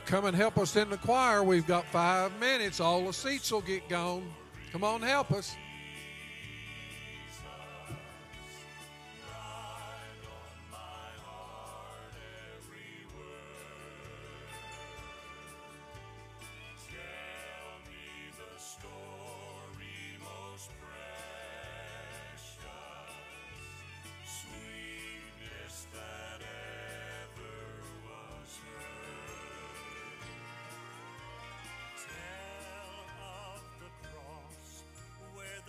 Come and help us in the choir. We've got 5 minutes. All the seats will get gone. Come on, help us. Tell of the cross where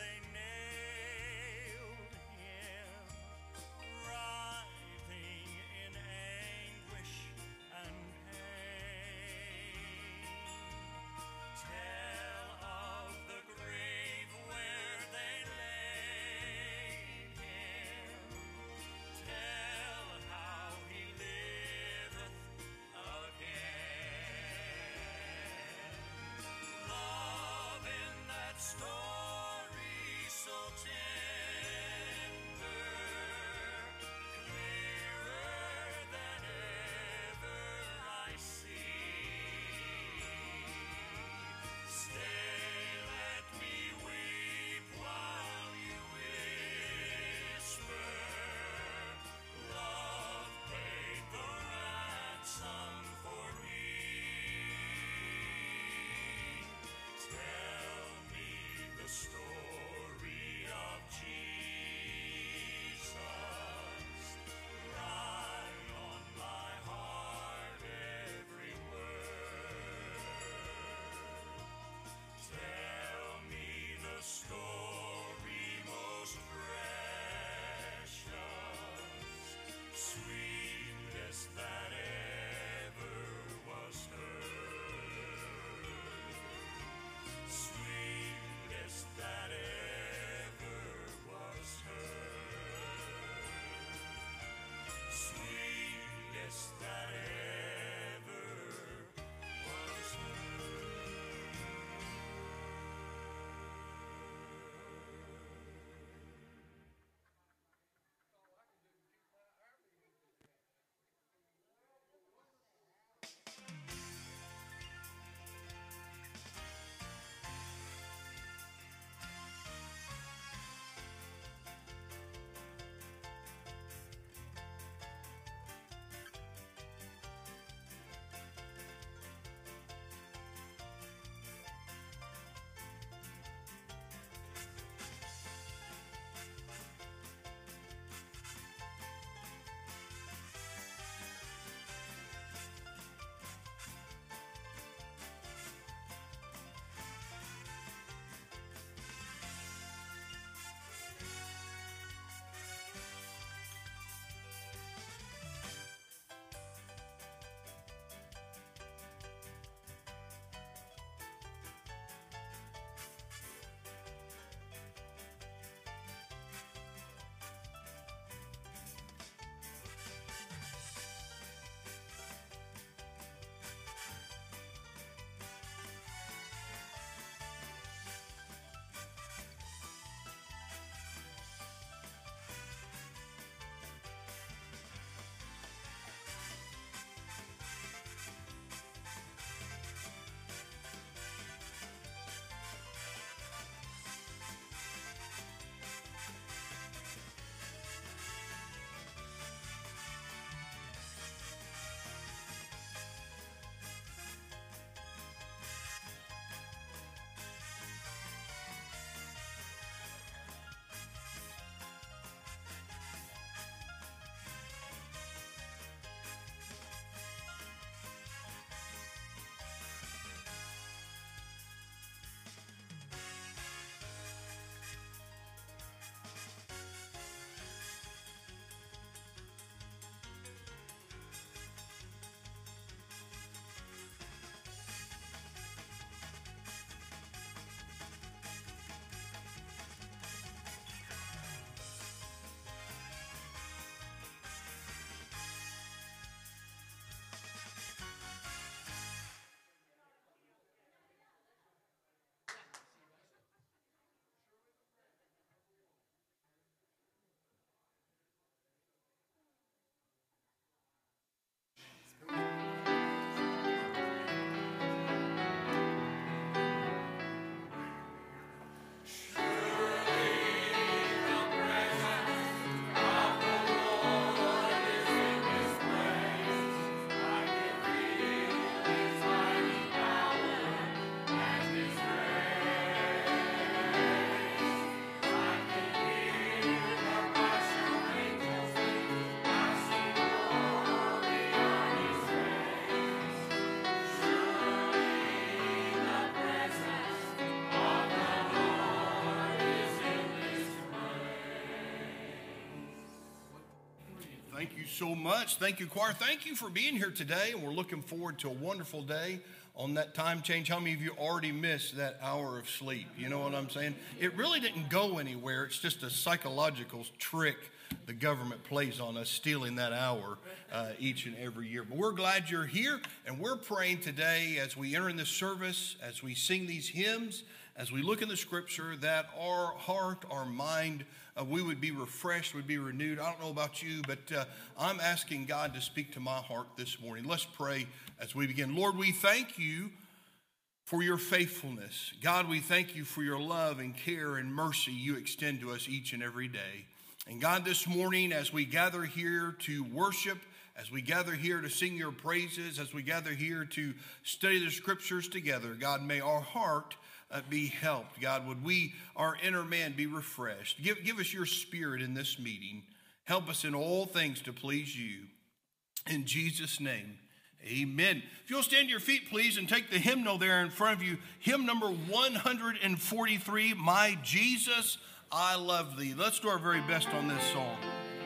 Thank you so much. Thank you, choir. Thank you for being here today, and we're looking forward to a wonderful day on that time change. How many of you already missed that hour of sleep? You know what I'm saying? It really didn't go anywhere. It's just a psychological trick the government plays on us, stealing that hour each and every year. But we're glad you're here, and we're praying today as we enter in this service, as we sing these hymns, as we look in the scripture, that our heart, our mind, we would be refreshed, would be renewed. I don't know about you, but I'm asking God to speak to my heart this morning. Let's pray as we begin. Lord, we thank you for your faithfulness. God, we thank you for your love and care and mercy you extend to us each and every day. And God, this morning, as we gather here to worship, as we gather here to sing your praises, as we gather here to study the scriptures together, God, may our heart be helped. God, would we, our inner man, be refreshed. Give us your spirit in this meeting. Help us in all things to please you. In Jesus' name, amen. If you'll stand to your feet, please, and take the hymnal there in front of you. Hymn number 143, My Jesus, I Love Thee. Let's do our very best on this song.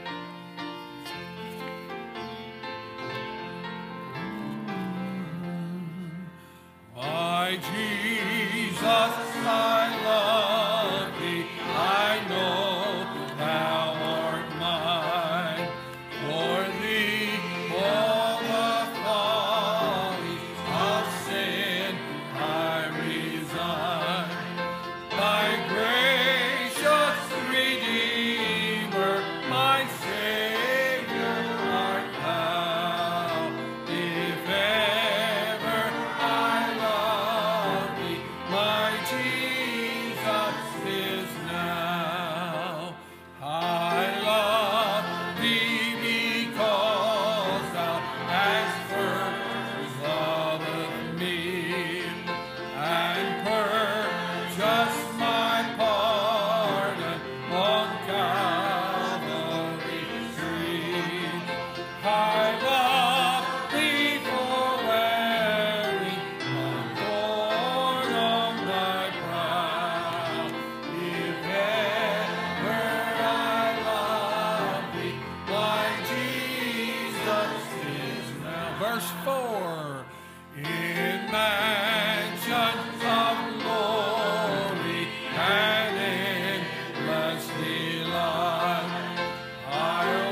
My Jesus, I love thee, I know thou art mine. For thee all the follies of sin I resign. My gracious Redeemer, my Savior art thou. If ever I love thee, my Jesus is now. I love thee because thou hast first loved me, and purchased my pardon on Calvary's tree. I love thee for wearing the thorn on thy brow. If ever I love thee, my Jesus is now. Verse 4. In mansions of glory and endless delight, I'll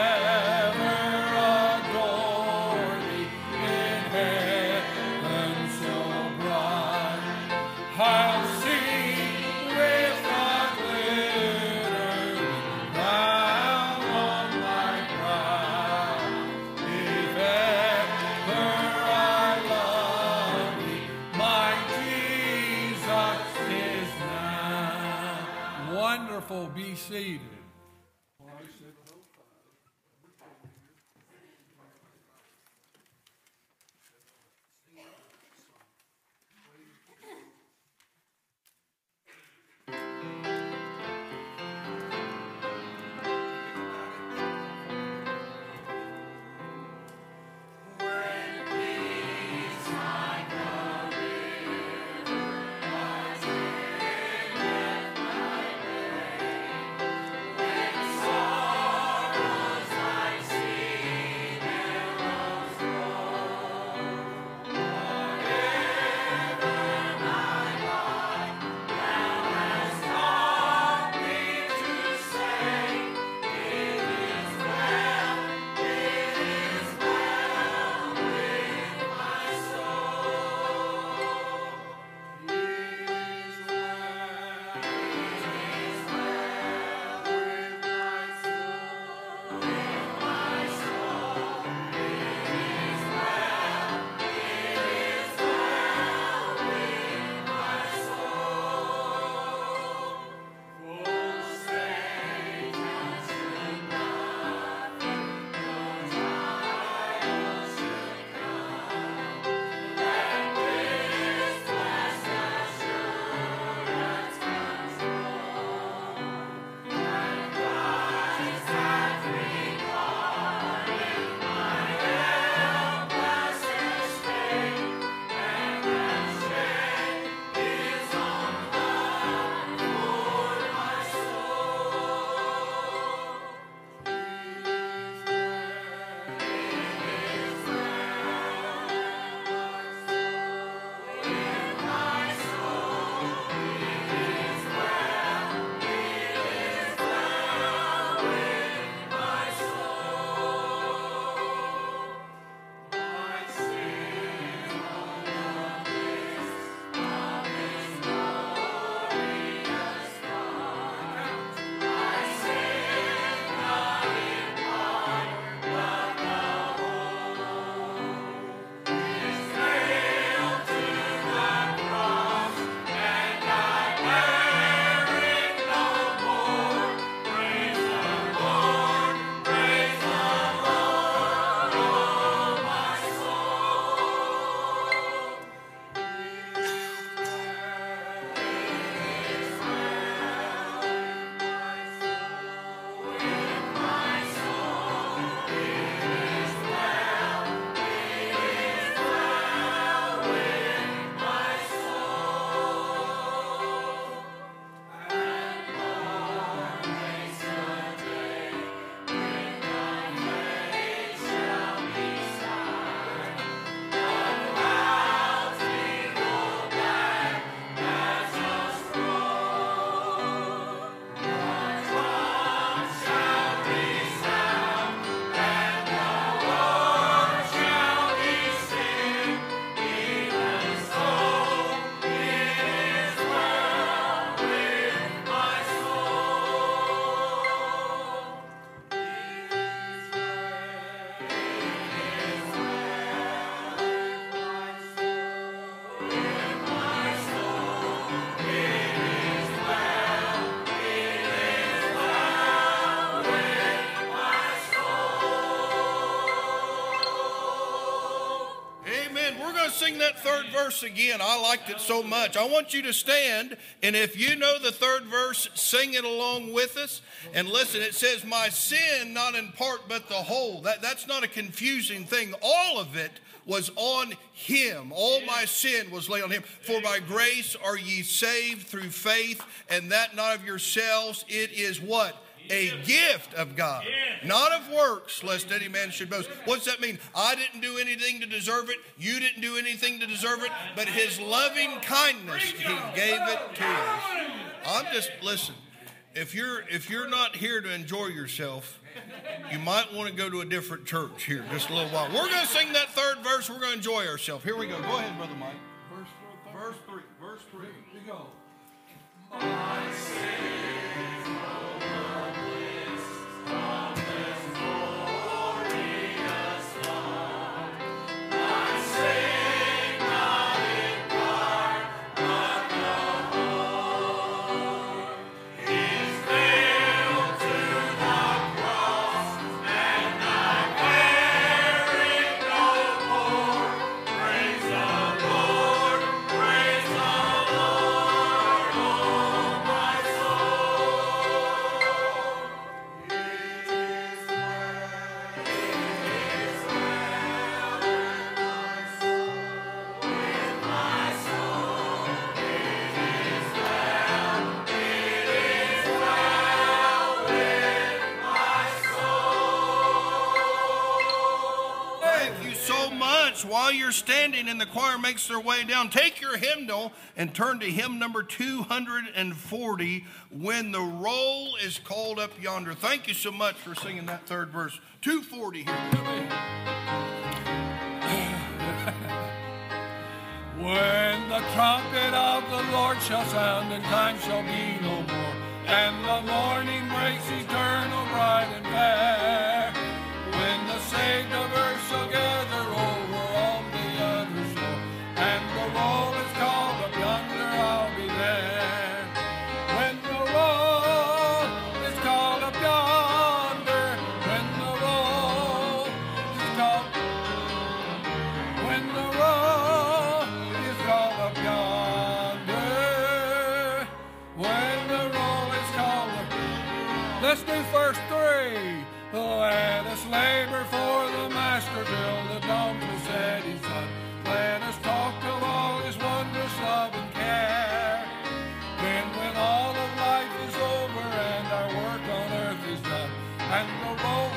ever adore thee in heaven so bright. I'll sing with the glittering crown on my brow. If ever I love thee, sing that third verse again. I liked it so much. I want you to stand, and if you know the third verse, sing it along with us. And listen, it says, my sin, not in part, but the whole. That's not a confusing thing. All of it was on him. All my sin was laid on him. For by grace are ye saved through faith, and that not of yourselves. It is what? A gift of God, not of works, lest any man should boast. What's that mean? I didn't do anything to deserve it. You didn't do anything to deserve it. But his loving kindness, he gave it to us. Listen, if you're not here to enjoy yourself, you might want to go to a different church here just a little while. We're going to sing that third verse. We're going to enjoy ourselves. Here we go. Go ahead, Brother Mike. Verse 3. Verse 3. Here we go. My sin. While you're standing and the choir makes their way down, take your hymnal and turn to hymn number 240, When the Roll is Called Up Yonder. Thank you so much for singing that third verse. 240 here. When the trumpet of the Lord shall sound, and time shall be no more, and the morning breaks eternal, bright and fair, when the saved of earth shall gather over on the other shore, and the roll is called up yonder, I'll be there. When the roll is called up yonder, when the roll is called, when the roll is called up yonder, when the roll is called up. Let's do verse 3. Let us labor for the Master till the dawn to set his sun. Let us talk of all his wondrous love and care. Then when all of life is over and our work on earth is done, and the roll,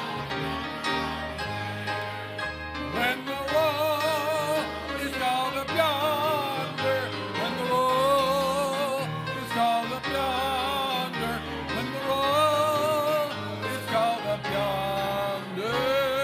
when the roll is called up yonder, when the roll is called up yonder, when the roll is called up yonder,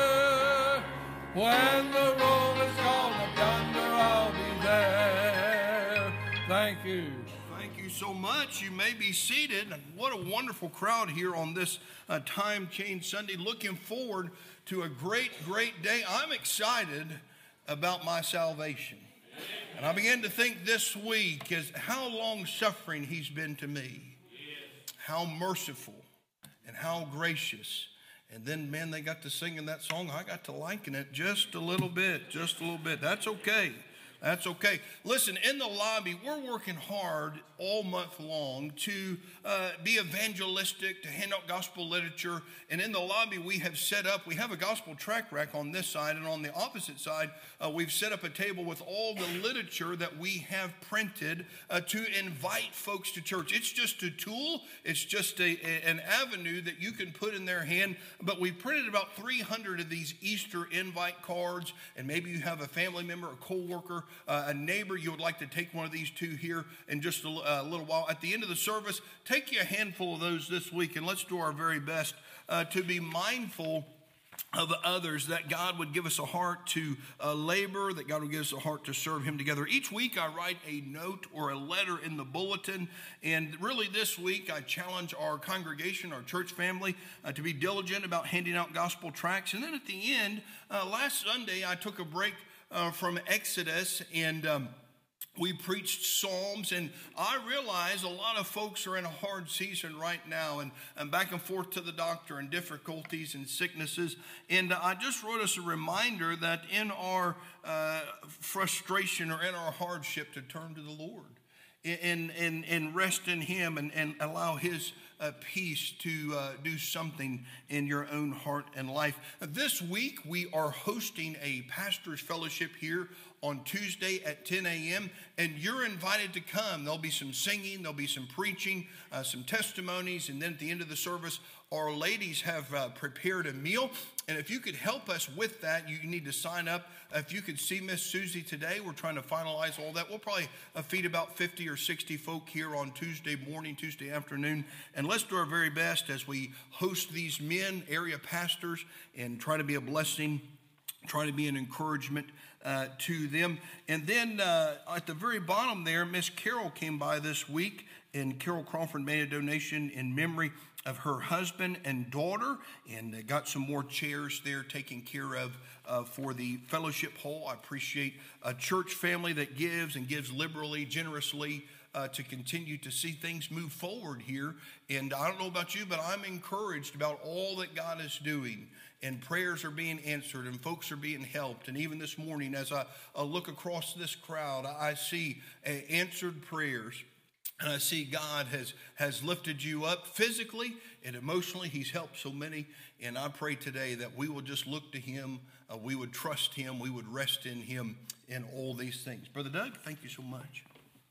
when the roll is called up yonder, I'll be there. Thank you. Thank you so much. You may be seated. And what a wonderful crowd here on this Time Change Sunday. Looking forward to a great, great day. I'm excited about my salvation. And I began to think this week is how long suffering he's been to me. How merciful and how gracious. And then, man, they got to singing that song. I got to liking it just a little bit, That's okay. That's okay. Listen, in the lobby, we're working hard all month long to be evangelistic, to hand out gospel literature. And in the lobby, we have a gospel track rack on this side, and on the opposite side, we've set up a table with all the literature that we have printed to invite folks to church. It's just a tool. It's just an avenue that you can put in their hand. But we printed about 300 of these Easter invite cards, and maybe you have a family member, a co-worker, a neighbor you would like to take one of these to here in just a little while. At the end of the service, take you a handful of those this week, and let's do our very best to be mindful of others, that God would give us a heart to labor, that God would give us a heart to serve him together. Each week I write a note or a letter in the bulletin, and really this week I challenge our congregation, our church family, to be diligent about handing out gospel tracts. And then at the end, last Sunday I took a break from Exodus, and we preached Psalms, and I realize a lot of folks are in a hard season right now and back and forth to the doctor and difficulties and sicknesses. And I just wrote us a reminder that in our frustration or in our hardship to turn to the Lord and rest in Him and allow His peace to do something in your own heart and life. This week, we are hosting a pastor's fellowship here on Tuesday at 10 a.m., and you're invited to come. There'll be some singing, there'll be some preaching, some testimonies, and then at the end of the service, our ladies have prepared a meal. And if you could help us with that, you need to sign up. If you could see Miss Susie today, we're trying to finalize all that. We'll probably feed about 50 or 60 folk here on Tuesday morning, Tuesday afternoon. And let's do our very best as we host these men, area pastors, and try to be a blessing, try to be an encouragement to them. And then at the very bottom there, Miss Carol came by this week, and Carol Crawford made a donation in memory of her husband and daughter, and they got some more chairs there taken care of for the fellowship hall. I appreciate a church family that gives and gives liberally, generously, to continue to see things move forward here. And I don't know about you, but I'm encouraged about all that God is doing. And prayers are being answered, and folks are being helped. And even this morning, as I look across this crowd, I see answered prayers. And I see God has lifted you up physically and emotionally. He's helped so many. And I pray today that we will just look to Him. We would trust Him. We would rest in Him in all these things. Brother Doug, thank you so much.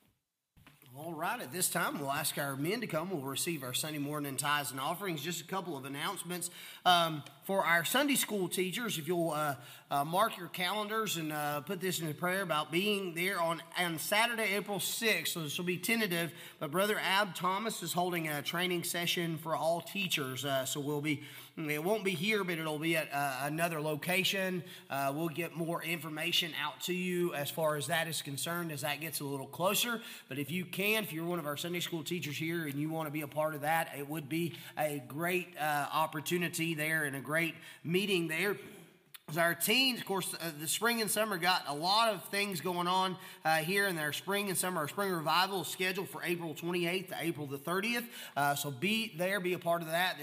All right, at this time, we'll ask our men to come. We'll receive our Sunday morning tithes and offerings. Just a couple of announcements. For our Sunday school teachers, if you'll mark your calendars and put this into prayer about being there on Saturday, April 6th. So this will be tentative, but Brother Ab Thomas is holding a training session for all teachers. So we'll be, it won't be here, but it'll be at another location. We'll get more information out to you as far as that is concerned as that gets a little closer. But if you can, if you're one of our Sunday school teachers here and you want to be a part of that, it would be a great opportunity there and a great meeting there. As our teens, of course, the spring and summer got a lot of things going on here in their spring and summer. Our spring revival is scheduled for April 28th to April the 30th. So be there, be a part of that.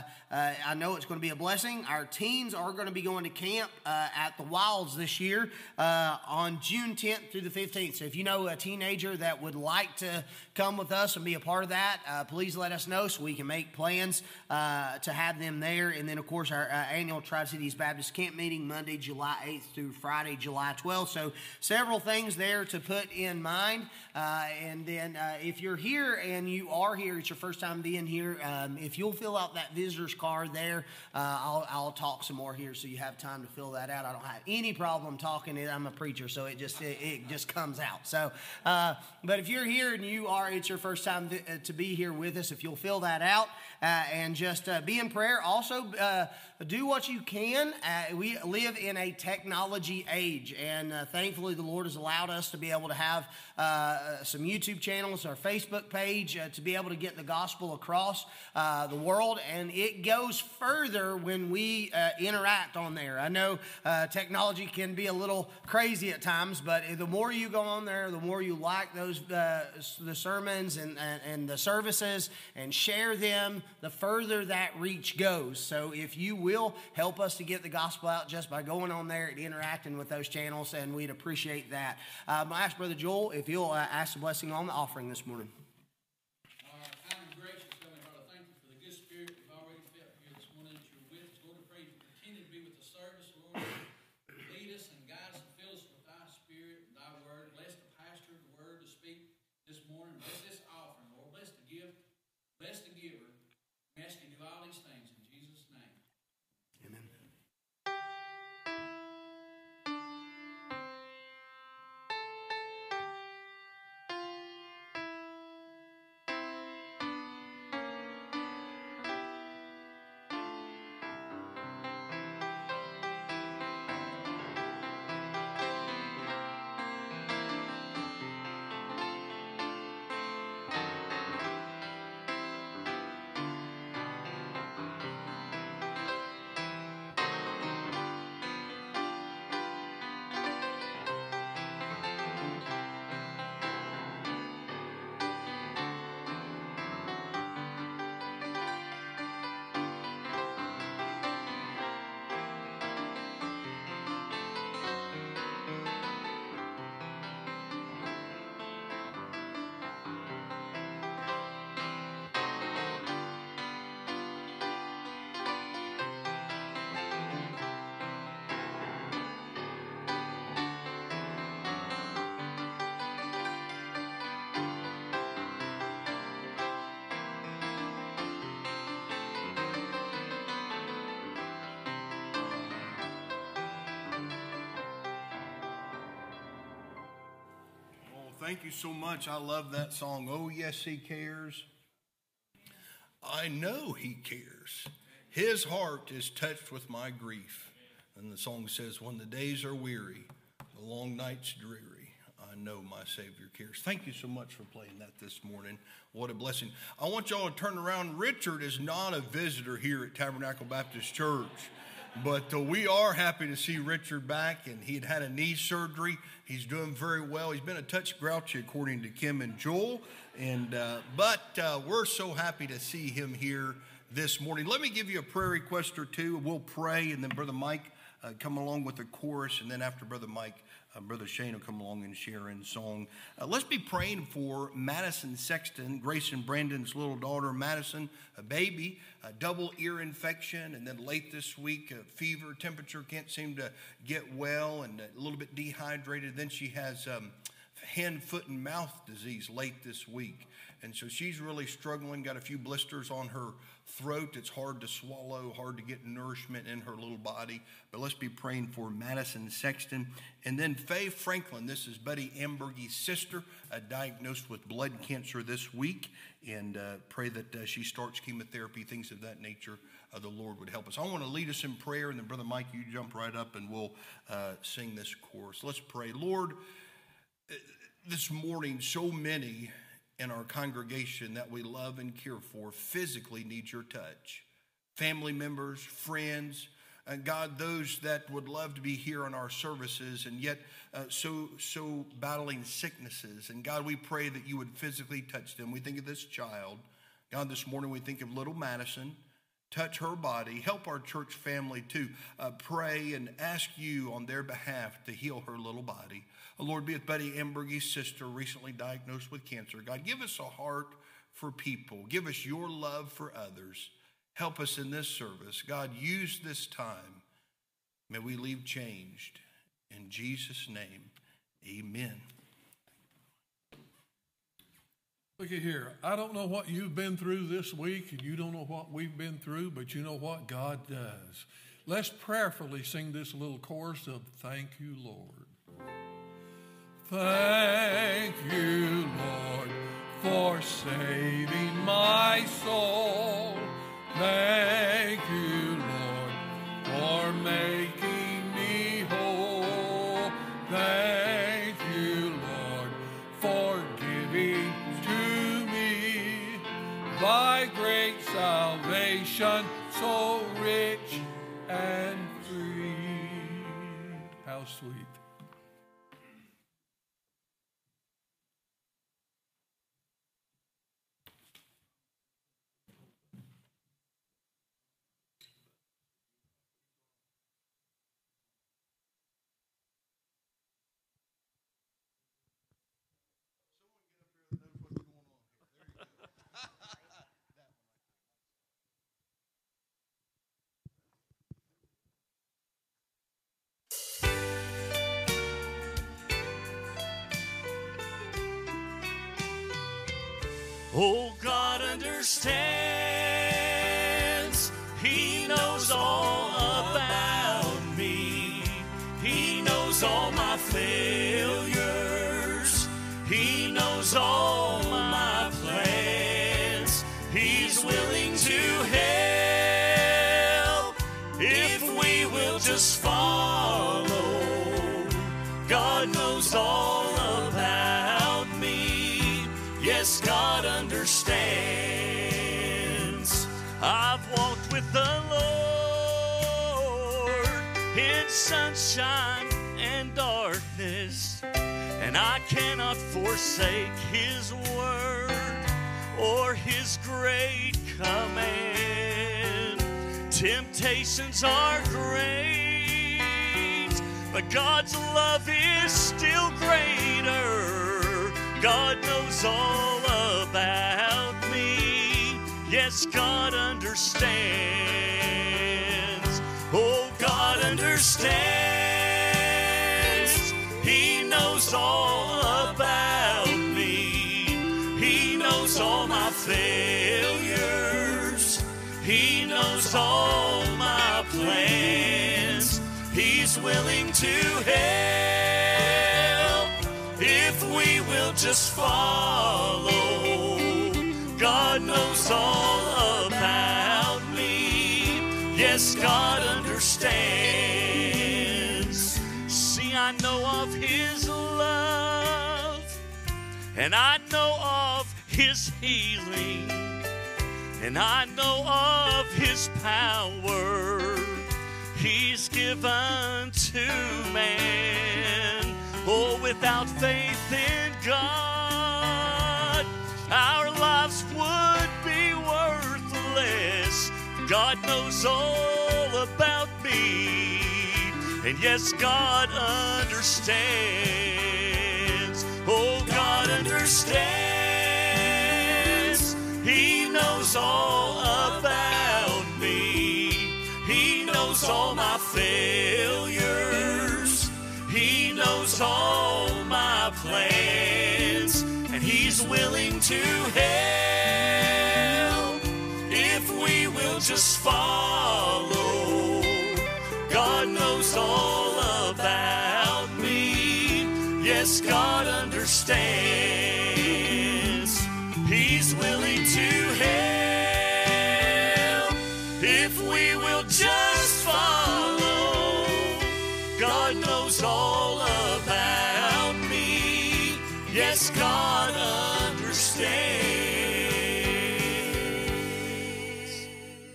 I know it's going to be a blessing. Our teens are going to be going to camp at the Wilds this year on June 10th through the 15th. So if you know a teenager that would like to come with us and be a part of that, please let us know so we can make plans to have them there. And then, of course, our annual Tri-Cities Baptist Camp meeting Monday, July 8th through Friday, July 12th. So several things there to put in mind. And then if you're here and you are here, it's your first time being here, if you'll fill out that visitor's card there, I'll talk some more here so you have time to fill that out. I don't have any problem talking it. I'm a preacher, so it just comes out. So, but if you're here and it's your first time to be here with us, if you'll fill that out and just be in prayer. Also, do what you can. We live in a technology age, and thankfully the Lord has allowed us to be able to have some YouTube channels, our Facebook page, to be able to get the gospel across the world, and it goes further when we interact on there. I know technology can be a little crazy at times, but the more you go on there, the more you like those the sermons and the services and share them, the further that reach goes. So if you will help us to get the gospel out just by going on there and interacting with those channels, and we'd appreciate that. I ask Brother Joel if he'll ask a blessing on the offering this morning. Kind and gracious Heavenly Father, thank you for the good spirit we've already felt here this morning that you're with us. Lord, I pray you continue to be with the service, Lord. Lead us and guide us and fill us with thy spirit and thy word. Bless the pastor, the word to speak this morning. Bless this offering, Lord. Bless the gift. Bless the giver. We ask you to do all these things in Jesus' name. Amen. thank you so much. I love that song. Oh, yes, he cares. I know he cares. His heart is touched with my grief. And the song says, when the days are weary, the long nights dreary, I know my Savior cares. Thank you so much for playing that this morning. What a blessing. I want y'all to turn around. Richard is not a visitor here at Tabernacle Baptist Church. But we are happy to see Richard back, and he'd had a knee surgery. He's doing very well. He's been a touch grouchy, according to Kim and Joel, but we're so happy to see him here this morning. Let me give you a prayer request or two. We'll pray, and then Brother Mike come along with the chorus, and then after Brother Mike, Brother Shane will come along and share in song. Let's be praying for Madison Sexton, Grace and Brandon's little daughter, Madison, a baby, a double ear infection, and then late this week, a fever, temperature, can't seem to get well, and a little bit dehydrated. Then she has hand, foot, and mouth disease late this week. And so she's really struggling, got a few blisters on her throat. It's hard to swallow, hard to get nourishment in her little body. But let's be praying for Madison Sexton. And then Faye Franklin, this is Buddy Ambergy's sister, diagnosed with blood cancer this week. And pray that she starts chemotherapy, things of that nature. The Lord would help us. I want to lead us in prayer, and then Brother Mike, you jump right up and we'll sing this chorus. Let's pray. Lord, this morning, so many in our congregation that we love and care for physically need your touch. Family members, friends, and God, those that would love to be here on our services and yet so battling sicknesses. And God, we pray that you would physically touch them. We think of this child. God, this morning we think of little Madison. Touch her body. Help our church family to pray and ask you on their behalf to heal her little body. Lord, be with Buddy Ambergy's sister, recently diagnosed with cancer. God, give us a heart for people. Give us your love for others. Help us in this service. God, use this time. May we leave changed. In Jesus' name, amen. Look at here. I don't know what you've been through this week, and you don't know what we've been through, but you know what God does. Let's prayerfully sing this little chorus of Thank You, Lord. Thank you, Lord, for saving my soul. Thank you, Lord, for making me whole. Thank you, Lord, for giving to me thy great salvation, so rich and free. How sweet. Oh, God understands. He knows all about me. He knows all my failures. He knows all my plans. He's willing to help if we will just follow. God knows all about me. Yes, God understands. I've walked with the Lord in sunshine and darkness, and I cannot forsake His word or His great command. Temptations are great, but God's love is still greater. God knows all about me. Yes, God understands. Oh, God understands. He knows all about me. He knows all my failures. He knows all my plans. He's willing to help if we will just follow. God knows all about me. Yes, God understands. See, I know of His love, and I know of His healing, and I know of His power He's given to man. Oh, without faith in God, our lives would be worthless. God knows all about me, and yes, God understands. Oh, God understands. He knows all about me. He knows all my failures. He knows all my plans, and He's willing to help if we will just follow. God knows all about me. Yes, God understands. He's willing to help if we will just follow. God knows all about me. Yes, God understands.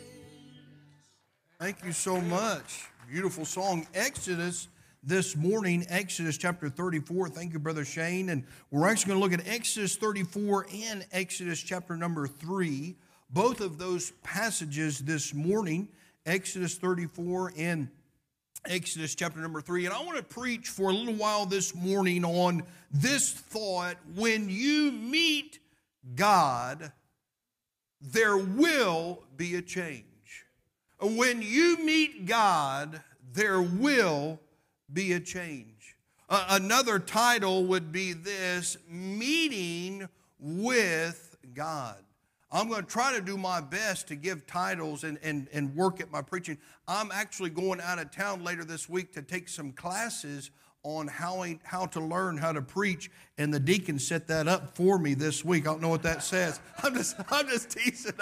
Thank you so much. Beautiful song. Exodus this morning, Exodus chapter 34. Thank you, Brother Shane. And we're actually going to look at Exodus 34 and Exodus chapter number 3. Both of those passages this morning, Exodus 34 and Exodus chapter number 3. And I want to preach for a little while this morning on this thought: when you meet God, there will be a change. When you meet God, there will be a change. Another title would be this: Meeting with God. I'm going to try to do my best to give titles and work at my preaching. I'm actually going out of town later this week to take some classes on how to learn how to preach, and the deacon set that up for me this week. I don't know what that says. I'm just teasing.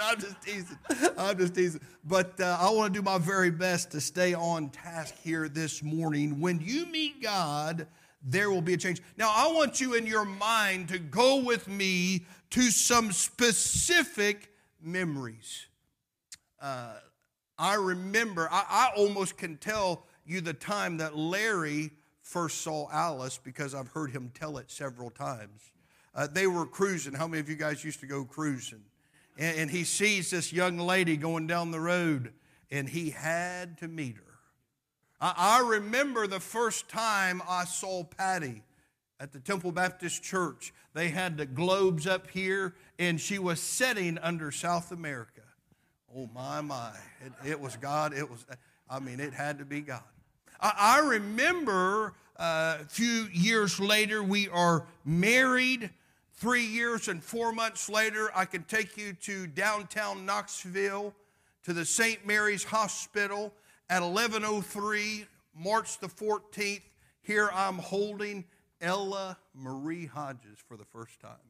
But I want to do my very best to stay on task here this morning. When you meet God, there will be a change. Now, I want you in your mind to go with me to some specific memories. I remember, I almost can tell you the time that Larry first saw Alice, because I've heard him tell it several times. They were cruising. How many of you guys used to go cruising? And he sees this young lady going down the road, and he had to meet her. I remember the first time I saw Patty at the Temple Baptist Church. They had the globes up here, and she was setting under South America. Oh, my. It was God. It had to be God. I remember a few years later, we are married. 3 years and 4 months later, I can take you to downtown Knoxville, to the St. Mary's Hospital at 11:03, March the 14th. Here I'm holding Ella Marie Hodges for the first time.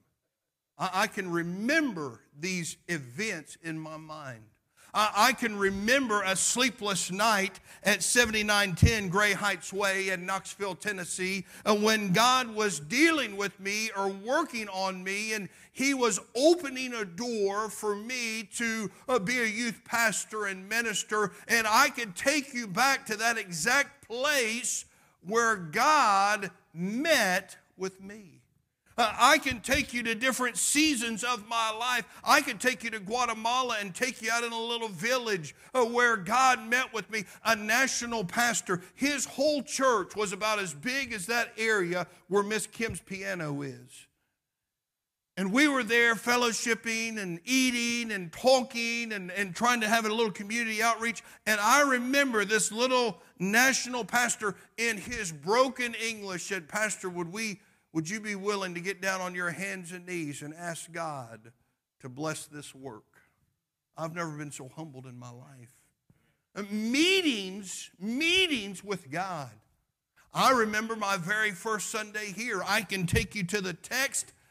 I can remember these events in my mind. I can remember a sleepless night at 7910 Gray Heights Way in Knoxville, Tennessee, when God was dealing with me or working on me, and He was opening a door for me to be a youth pastor and minister. And I could take you back to that exact place where God met with me. I can take you to different seasons of my life. I can take you to Guatemala and take you out in a little village where God met with me, a national pastor. His whole church was about as big as that area where Miss Kim's piano is. And we were there fellowshipping and eating and talking and trying to have a little community outreach. And I remember this little national pastor in his broken English said, "Pastor, would you be willing to get down on your hands and knees and ask God to bless this work?" I've never been so humbled in my life. Meetings with God. I remember my very first Sunday here. I can take you to the text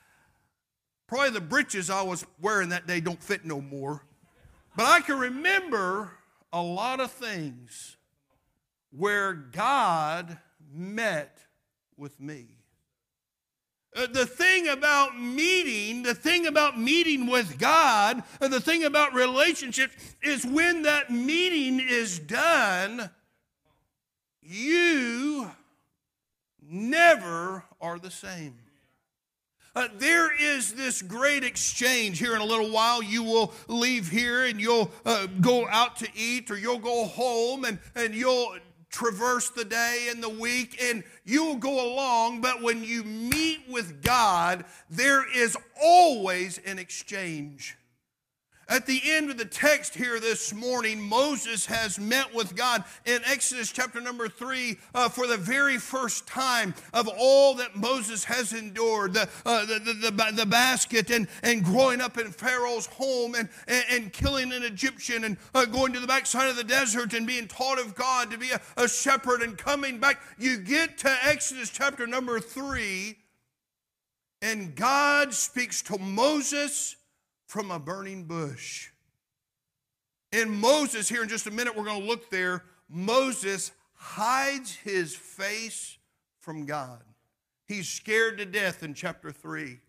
Probably the breeches I was wearing that day don't fit no more. But I can remember a lot of things where God met with me. The thing about meeting with God, the thing about relationships is when that meeting is done, you never are the same. There is this great exchange here in a little while. You will leave here and you'll go out to eat, or you'll go home and you'll traverse the day and the week, and you'll go along. But when you meet with God, there is always an exchange. At the end of the text here this morning, Moses has met with God in Exodus chapter number 3 for the very first time of all that Moses has endured. The basket and growing up in Pharaoh's home and killing an Egyptian and going to the backside of the desert and being taught of God to be a shepherd and coming back. You get to Exodus chapter number 3 and God speaks to Moses from a burning bush. And Moses, here in just a minute, we're going to look there. Moses hides his face from God. He's scared to death in chapter 3.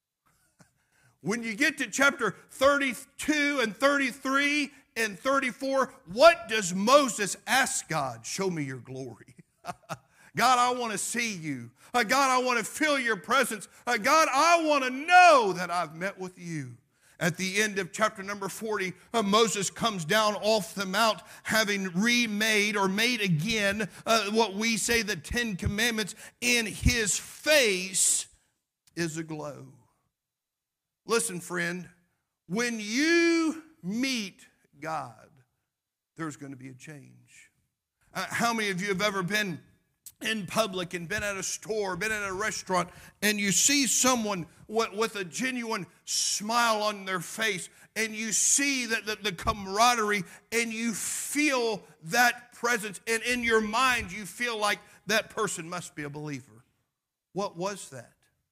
When you get to chapter 32 and 33 and 34, what does Moses ask God? Show me your glory. God, I want to see you. God, I want to feel your presence. God, I want to know that I've met with you. At the end of chapter number 40, Moses comes down off the mount, having remade or made again what we say the 10 Commandments, and his face is aglow. Listen, friend, when you meet God, there's going to be a change. How many of you have ever been in public and been at a store, been at a restaurant, and you see someone with a genuine smile on their face, and you see that the camaraderie, and you feel that presence, and in your mind you feel like that person must be a believer? What was that?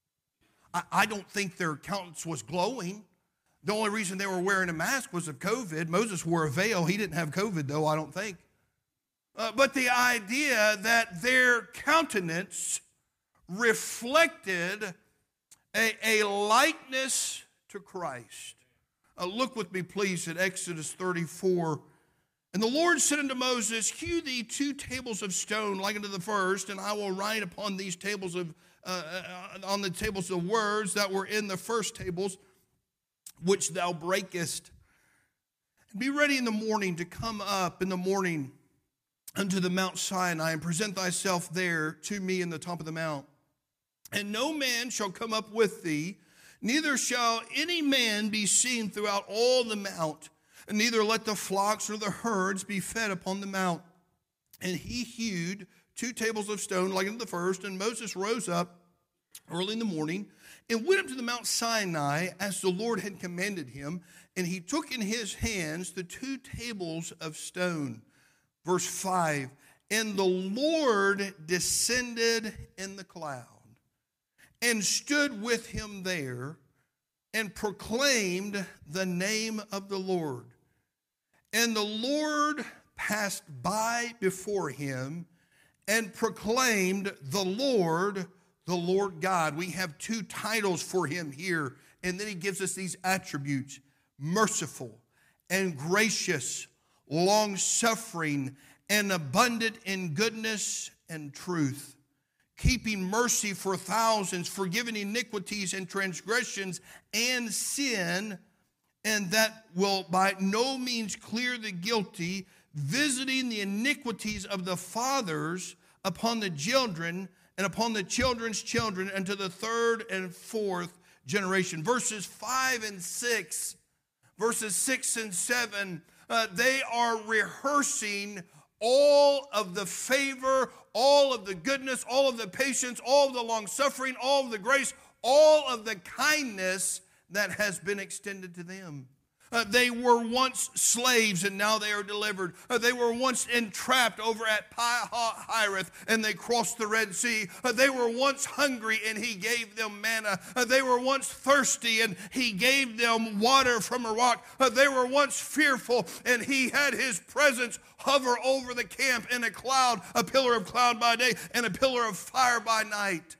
I don't think their countenance was glowing. The only reason they were wearing a mask was of COVID. Moses wore a veil. He didn't have COVID, though, I don't think. But the idea that their countenance reflected a likeness to Christ. Look with me, please, at Exodus 34. And the Lord said unto Moses, hew thee 2 tables of stone like unto the first, and I will write upon these tables on the tables of words that were in the first tables, which thou breakest. And be ready in the morning to come up in the morning unto the Mount Sinai, and present thyself there to me in the top of the mount. And no man shall come up with thee, neither shall any man be seen throughout all the mount, and neither let the flocks nor the herds be fed upon the mount. And he hewed 2 tables of stone like unto the first, and Moses rose up early in the morning, and went up to the Mount Sinai as the Lord had commanded him, and he took in his hands the 2 tables of stone. Verse 5, and the Lord descended in the cloud and stood with him there and proclaimed the name of the Lord. And the Lord passed by before him and proclaimed the Lord God. We have 2 titles for him here, and then he gives us these attributes: merciful and gracious, long-suffering, and abundant in goodness and truth, keeping mercy for thousands, forgiving iniquities and transgressions and sin, and that will by no means clear the guilty, visiting the iniquities of the fathers upon the children and upon the children's children unto the 3rd and 4th generation. Verses 5 and 6, verses 6 and 7, they are rehearsing all of the favor, all of the goodness, all of the patience, all of the long-suffering, all of the grace, all of the kindness that has been extended to them. They were once slaves and now they are delivered. They were once entrapped over at Pi-Hahiroth and they crossed the Red Sea. They were once hungry and he gave them manna. They were once thirsty and he gave them water from a rock. They were once fearful and he had his presence hover over the camp in a cloud, a pillar of cloud by day and a pillar of fire by night.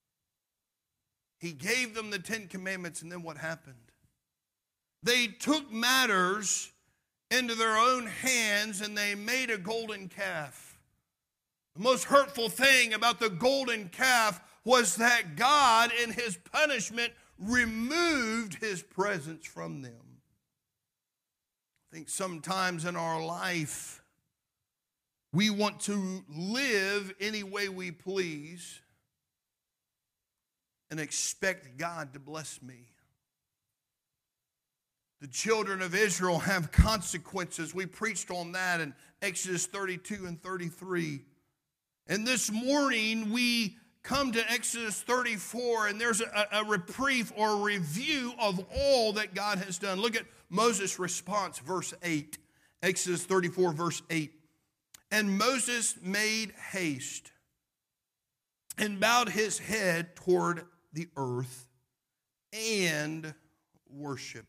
He gave them the 10 Commandments, and then what happened? They took matters into their own hands and they made a golden calf. The most hurtful thing about the golden calf was that God, in his punishment, removed his presence from them. I think sometimes in our life, we want to live any way we please and expect God to bless me. The children of Israel have consequences. We preached on that in Exodus 32 and 33. And this morning we come to Exodus 34, and there's a reprieve or a review of all that God has done. Look at Moses' response, verse 8. Exodus 34, verse 8. And Moses made haste and bowed his head toward the earth and worshiped.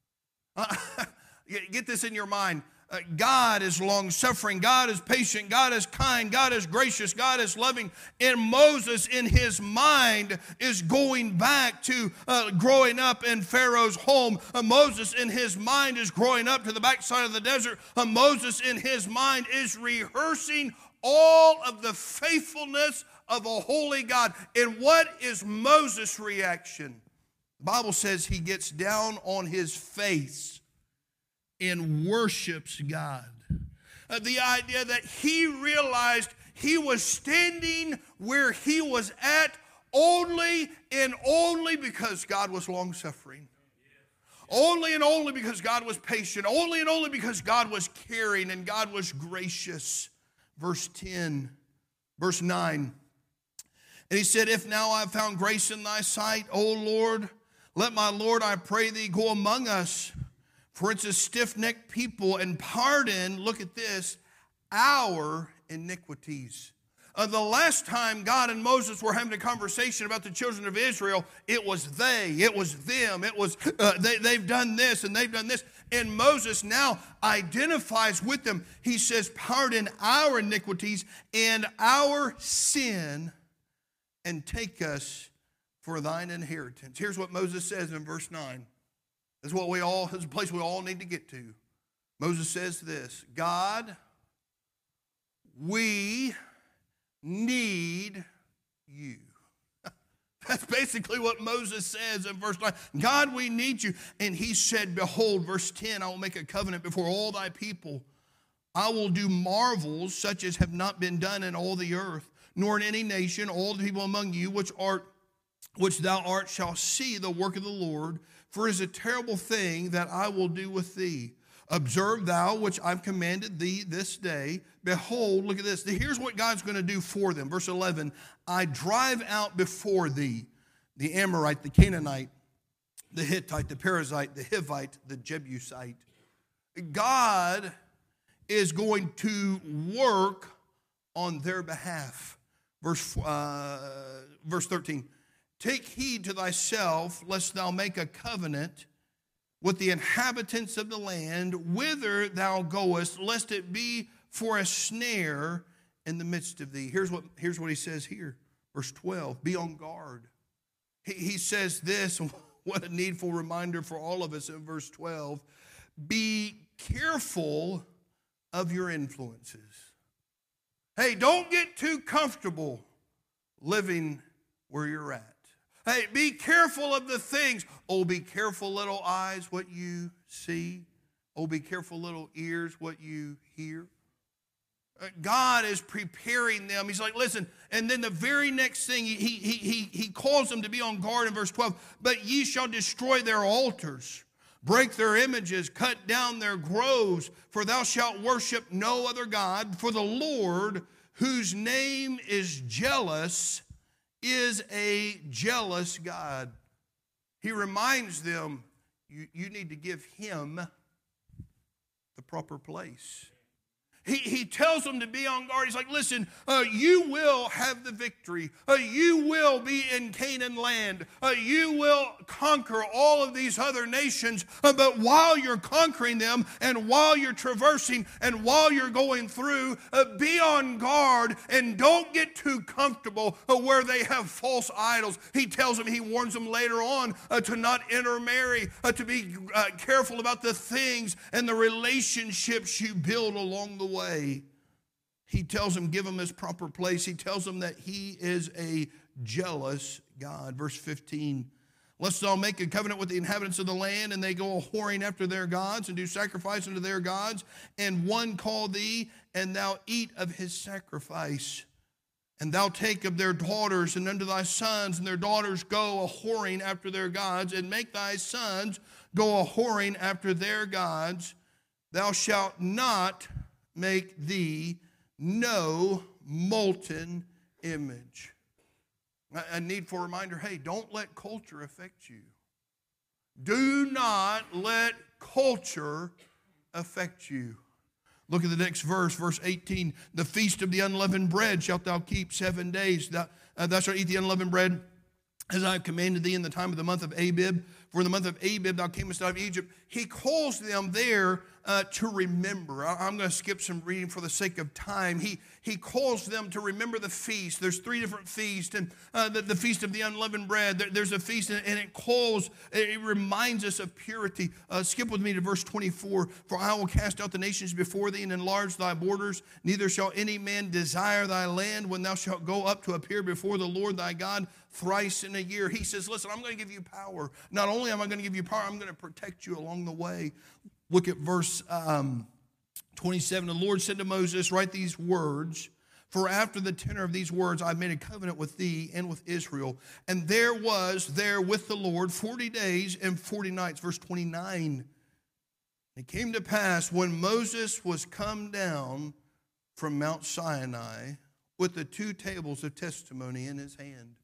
Get this in your mind. God is long-suffering. God is patient. God is kind. God is gracious. God is loving. And Moses, in his mind, is going back to growing up in Pharaoh's home. Moses, in his mind, is growing up to the backside of the desert. Moses, in his mind, is rehearsing all of the faithfulness of a holy God. And what is Moses' reaction? The Bible says he gets down on his face and worships God. The idea that he realized he was standing where he was at only and only because God was long-suffering. Only and only because God was patient. Only and only because God was caring and God was gracious. Verse 10, verse 9. And he said, if now I have found grace in thy sight, O Lord, let my Lord, I pray thee, go among us. For it's a stiff-necked people, and pardon, look at this, our iniquities. The last time God and Moses were having a conversation about the children of Israel, it was they, it was them, it was they've done this and they've done this. And Moses now identifies with them. He says, pardon our iniquities and our sin, and take us for thine inheritance. Here's what Moses says in verse 9. This is a place we all need to get to. Moses says this, God, we need you. That's basically what Moses says in verse 9. God, we need you. And he said, behold, verse 10, I will make a covenant before all thy people. I will do marvels such as have not been done in all the earth, nor in any nation. All the people among you which thou art shall see the work of the Lord, for it is a terrible thing that I will do with thee. Observe thou which I've commanded thee this day. Behold, look at this. Here's what God's going to do for them. Verse 11, I drive out before thee the Amorite, the Canaanite, the Hittite, the Perizzite, the Hivite, the Jebusite. God is going to work on their behalf. Verse 13, take heed to thyself, lest thou make a covenant with the inhabitants of the land, whither thou goest, lest it be for a snare in the midst of thee. Here's what he says here, verse 12, be on guard. He says this, what a needful reminder for all of us in verse 12, be careful of your influences. Hey, don't get too comfortable living where you're at. Hey, be careful of the things. Oh, be careful, little eyes, what you see. Oh, be careful, little ears, what you hear. God is preparing them. He's like, listen, and then the very next thing, he calls them to be on guard in verse 12. But ye shall destroy their altars, break their images, cut down their groves, for thou shalt worship no other God. For the Lord, whose name is jealous, is a jealous God. He reminds them, you need to give him the proper place. He tells them to be on guard. He's like, listen, you will have the victory. You will be in Canaan land. You will conquer all of these other nations. But while you're conquering them and while you're traversing and while you're going through, be on guard and don't get too comfortable where they have false idols. He tells them, he warns them later on to not intermarry, to be careful about the things and the relationships you build along the way. He tells them, give him his proper place. He tells them that he is a jealous God. Verse 15, lest thou make a covenant with the inhabitants of the land, and they go a-whoring after their gods, and do sacrifice unto their gods, and one call thee, and thou eat of his sacrifice. And thou take of their daughters, and unto thy sons, and their daughters go a-whoring after their gods, and make thy sons go a-whoring after their gods. Thou shalt not make thee no molten image. A needful reminder, hey, don't let culture affect you. Do not let culture affect you. Look at the next verse, verse 18. The feast of the unleavened bread shalt thou keep 7 days. Thou shalt eat the unleavened bread as I have commanded thee in the time of the month of Abib. For in the month of Abib thou camest out of Egypt. He calls them there to remember. I'm going to skip some reading for the sake of time. He calls them to remember the feast. There's 3 different feasts, and the feast of the unleavened bread. There's a feast, and it reminds us of purity. Skip with me to verse 24. For I will cast out the nations before thee, and enlarge thy borders. Neither shall any man desire thy land when thou shalt go up to appear before the Lord thy God thrice in a year. He says, listen, I'm going to give you power. Not only am I going to give you power, I'm going to protect you along the way. Look at verse 27. The Lord said to Moses, write these words, for after the tenor of these words I've made a covenant with thee and with Israel. And there was there with the Lord 40 days and 40 nights. Verse 29. It came to pass when Moses was come down from Mount Sinai with the 2 tables of testimony in his hand.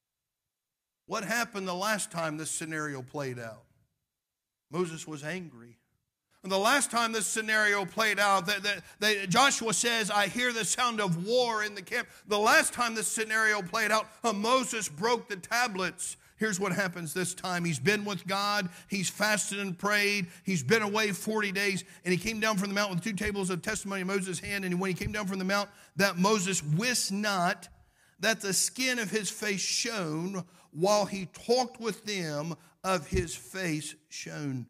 What happened the last time this scenario played out? Moses was angry. And the last time this scenario played out, Joshua says, I hear the sound of war in the camp. The last time this scenario played out, Moses broke the tablets. Here's what happens this time. He's been with God. He's fasted and prayed. He's been away 40 days. And he came down from the mount with 2 tables of testimony in Moses' hand. And when he came down from the mount, that Moses wist not that the skin of his face shone, while he talked with them, of his face shone.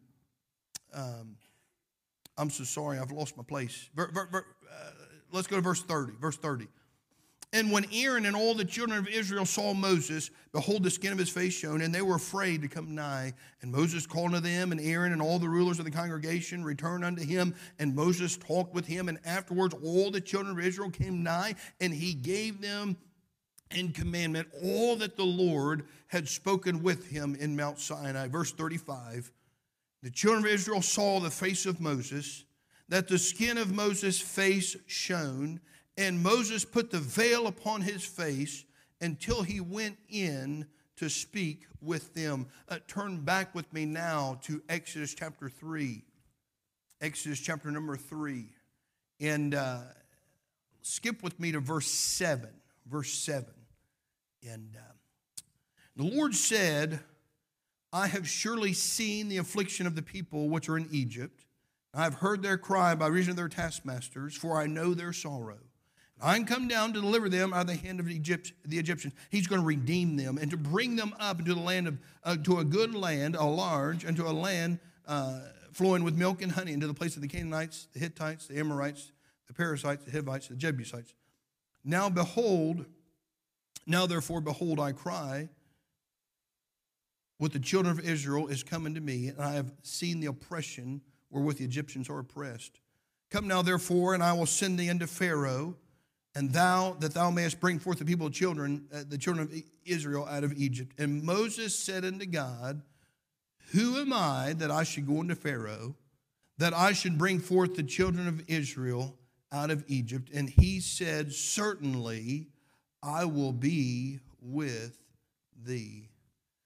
I'm so sorry, I've lost my place. Let's go to verse 30. Verse 30. And when Aaron and all the children of Israel saw Moses, behold, the skin of his face shone, and they were afraid to come nigh. And Moses called unto them, and Aaron and all the rulers of the congregation returned unto him, and Moses talked with him. And afterwards all the children of Israel came nigh, and he gave them in commandment all that the Lord had spoken with him in Mount Sinai. Verse 35. The children of Israel saw the face of Moses, that the skin of Moses' face shone, and Moses put the veil upon his face until he went in to speak with them. Turn back with me now to Exodus chapter 3. Exodus chapter number 3. And skip with me to verse 7. Verse 7. And the Lord said, I have surely seen the affliction of the people which are in Egypt. I have heard their cry by reason of their taskmasters, for I know their sorrow. I am come down to deliver them out of the hand of the Egyptians. He's going to redeem them and to bring them up into the land to a good land, a large, into a land flowing with milk and honey, into the place of the Canaanites, the Hittites, the Amorites, the Perizzites, the Hivites, the Jebusites. Now therefore, behold, I cry, with the children of Israel is coming to me, and I have seen the oppression wherewith the Egyptians are oppressed. Come now, therefore, and I will send thee unto Pharaoh, and that thou mayest bring forth the people of the children of Israel out of Egypt. And Moses said unto God, who am I that I should go unto Pharaoh, that I should bring forth the children of Israel out of Egypt? And he said, certainly I will be with thee.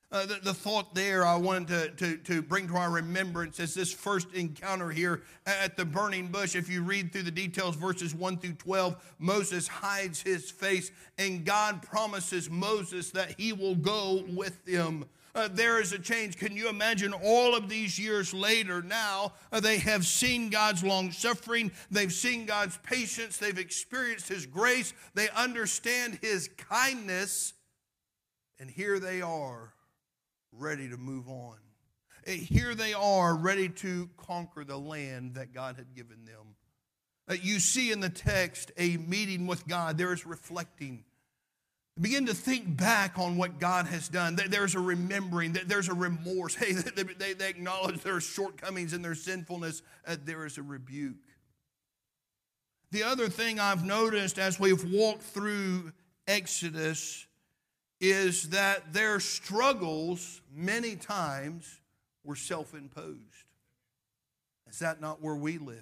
The thought there I wanted to bring to our remembrance is this first encounter here at the burning bush. If you read through the details, verses 1 through 12, Moses hides his face, and God promises Moses that he will go with them. There is a change. Can you imagine all of these years later now, they have seen God's long suffering. They've seen God's patience. They've experienced his grace. They understand his kindness. And here they are, ready to move on. Here they are, ready to conquer the land that God had given them. You see in the text a meeting with God. There is reflecting. Begin to think back on what God has done. There's a remembering, there's a remorse. Hey, they acknowledge their shortcomings and their sinfulness. There is a rebuke. The other thing I've noticed as we've walked through Exodus is that their struggles many times were self-imposed. Is that not where we live?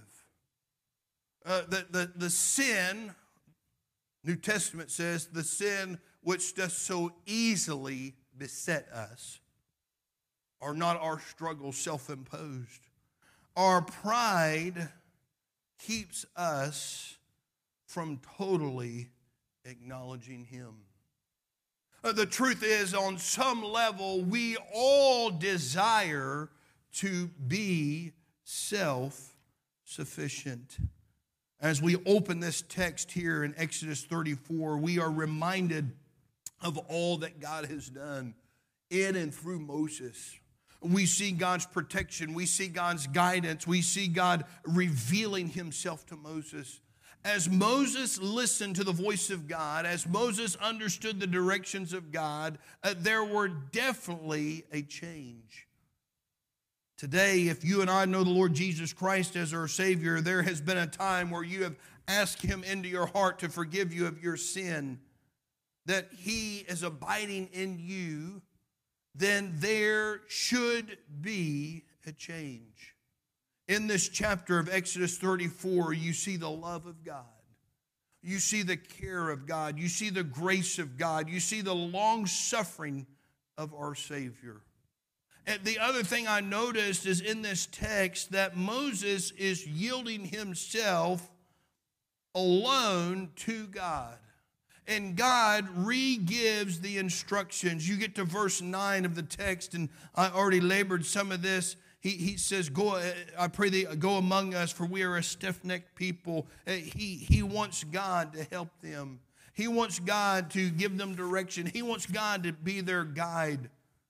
The sin, New Testament says, the sin which does so easily beset us are not our struggles self-imposed. Our pride keeps us from totally acknowledging him. The truth is, on some level, we all desire to be self-sufficient. As we open this text here in Exodus 34, we are reminded of all that God has done in and through Moses. We see God's protection. We see God's guidance. We see God revealing himself to Moses. As Moses listened to the voice of God, as Moses understood the directions of God, there were definitely a change. Today, if you and I know the Lord Jesus Christ as our Savior, there has been a time where you have asked him into your heart to forgive you of your sin, that he is abiding in you, then there should be a change. In this chapter of Exodus 34, you see the love of God. You see the care of God. You see the grace of God. You see the long suffering of our Savior. And the other thing I noticed is in this text that Moses is yielding himself alone to God. And God re-gives the instructions. You get to verse 9 of the text, and I already labored some of this. He says, "Go, I pray thee, go among us, for we are a stiff-necked people." He wants God to help them. He wants God to give them direction. He wants God to be their guide.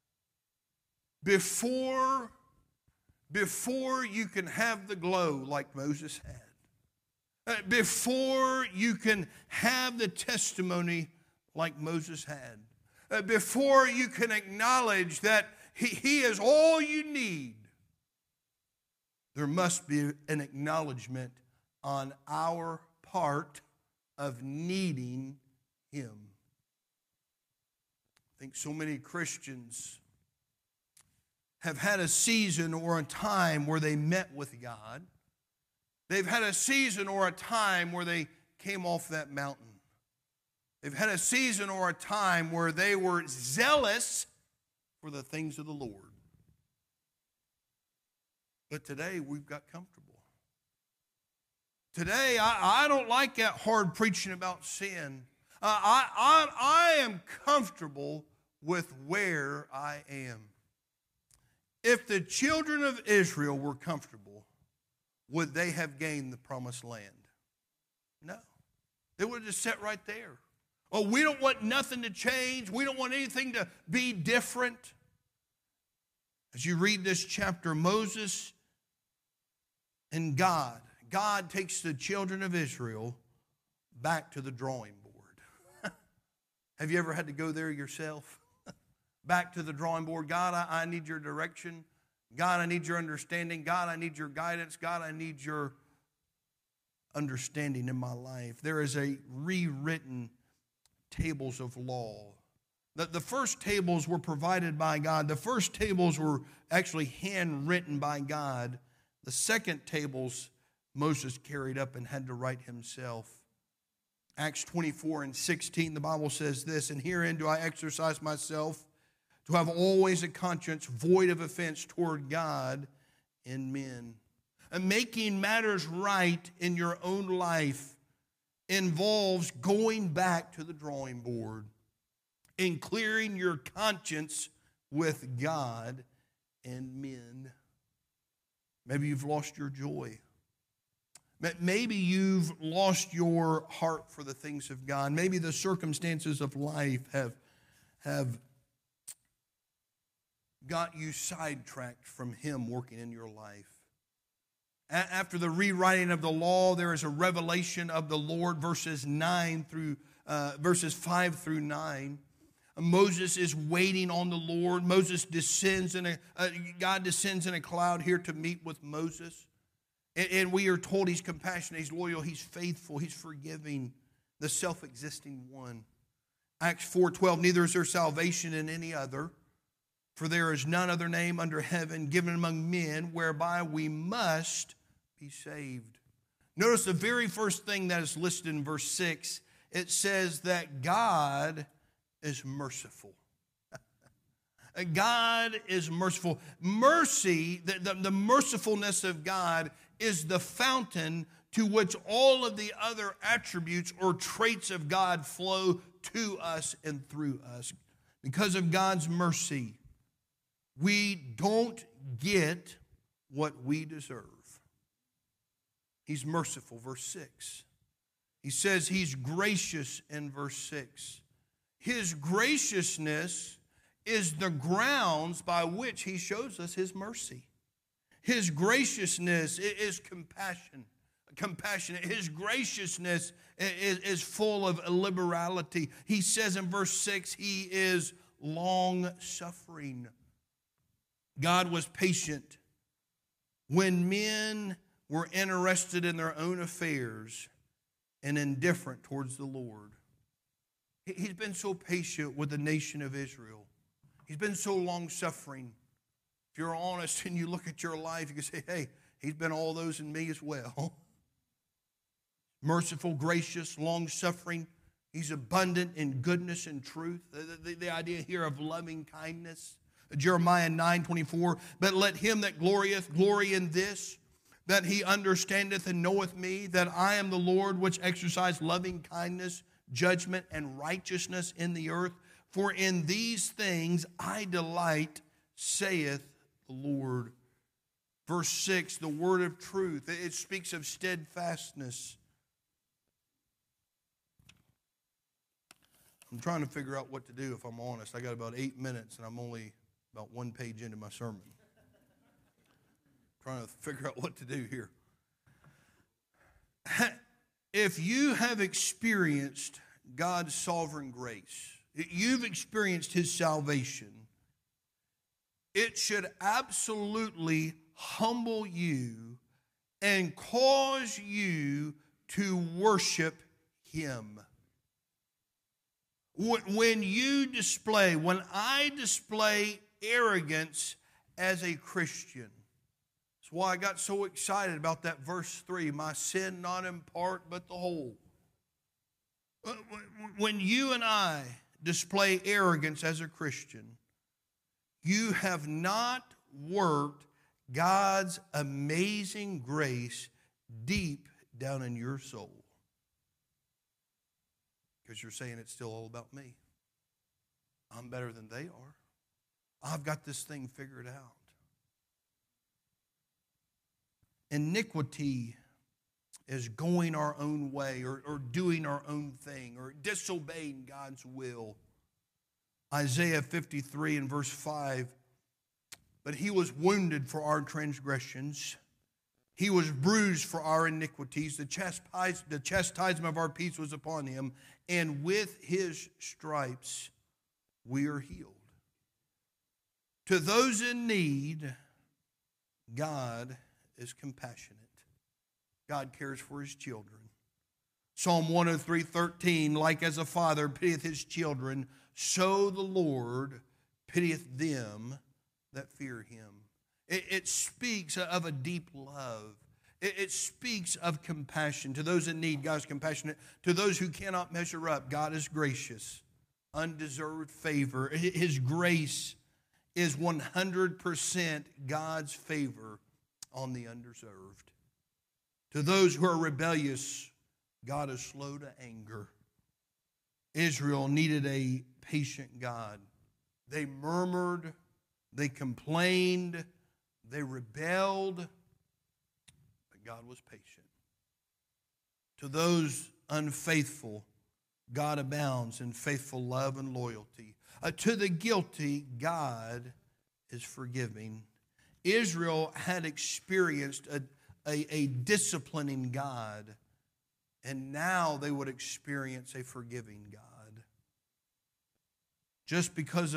Before you can have the glow like Moses had, before you can have the testimony like Moses had, before you can acknowledge that he is all you need, there must be an acknowledgement on our part of needing him. I think so many Christians have had a season or a time where they met with God. They've had a season or a time where they came off that mountain. They've had a season or a time where they were zealous for the things of the Lord. But today we've got comfortable. Today I don't like that hard preaching about sin. I am comfortable with where I am. If the children of Israel were comfortable, would they have gained the promised land? No. They would have just sat right there. Oh, we don't want nothing to change. We don't want anything to be different. As you read this chapter, Moses and God takes the children of Israel back to the drawing board. Have you ever had to go there yourself? Back to the drawing board. God, I need your direction. God, I need your understanding. God, I need your guidance. God, I need your understanding in my life. There is a rewritten tables of law. The first tables were provided by God. The first tables were actually handwritten by God. The second tables Moses carried up and had to write himself. Acts 24:16, the Bible says this, "And herein do I exercise myself to have always a conscience void of offense toward God and men. And making matters right in your own life involves going back to the drawing board and clearing your conscience with God and men. Maybe you've lost your joy. Maybe you've lost your heart for the things of God. Maybe the circumstances of life have got you sidetracked from Him working in your life. After the rewriting of the law, there is a revelation of the Lord, verses 5 through 9. Moses is waiting on the Lord. God descends in a cloud here to meet with Moses. And we are told He's compassionate, He's loyal, He's faithful, He's forgiving, the self-existing one. Acts 4:12, neither is there salvation in any other, for there is none other name under heaven given among men whereby we must be saved. Notice the very first thing that is listed in verse 6. It says that God is merciful. God is merciful. Mercy, the mercifulness of God is the fountain to which all of the other attributes or traits of God flow to us and through us. Because of God's mercy, we don't get what we deserve. He's merciful, verse 6. He says He's gracious in verse 6. His graciousness is the grounds by which He shows us His mercy. His graciousness is compassionate. His graciousness is full of liberality. He says in verse 6, He is long-suffering. God was patient when men were interested in their own affairs and indifferent towards the Lord. He's been so patient with the nation of Israel. He's been so long-suffering. If you're honest and you look at your life, you can say, hey, He's been all those in me as well. Merciful, gracious, long-suffering. He's abundant in goodness and truth. The idea here of loving kindness. Jeremiah 9:24, but let him that glorieth glory in this, that he understandeth and knoweth me, that I am the Lord which exercise loving kindness, judgment, and righteousness in the earth. For in these things I delight, saith the Lord. Verse 6, the word of truth. It speaks of steadfastness. I'm trying to figure out what to do, if I'm honest. I got about 8 minutes, and I'm only about 1 page into my sermon. Trying to figure out what to do here. If you have experienced God's sovereign grace, you've experienced His salvation, it should absolutely humble you and cause you to worship Him. When I display arrogance as a Christian, that's why I got so excited about that verse 3, my sin not in part but the whole. When you and I display arrogance as a Christian, you have not worked God's amazing grace deep down in your soul. Because you're saying it's still all about me. I'm better than they are. I've got this thing figured out. Iniquity is going our own way or doing our own thing or disobeying God's will. Isaiah 53 and verse 5, but He was wounded for our transgressions. He was bruised for our iniquities. The chastisement of our peace was upon Him, and with His stripes we are healed. To those in need, God is compassionate. God cares for His children. Psalm 103:13, like as a father pitieth his children, so the Lord pitieth them that fear Him. It speaks of a deep love. It speaks of compassion. To those in need, God is compassionate. To those who cannot measure up, God is gracious. undeserved favor. His grace is 100% God's favor on the undeserved. To those who are rebellious, God is slow to anger. Israel needed a patient God. They murmured, they complained, they rebelled, but God was patient. To those unfaithful, God abounds in faithful love and loyalty. To the guilty, God is forgiving. Israel had experienced a disciplining God, and now they would experience a forgiving God. Just because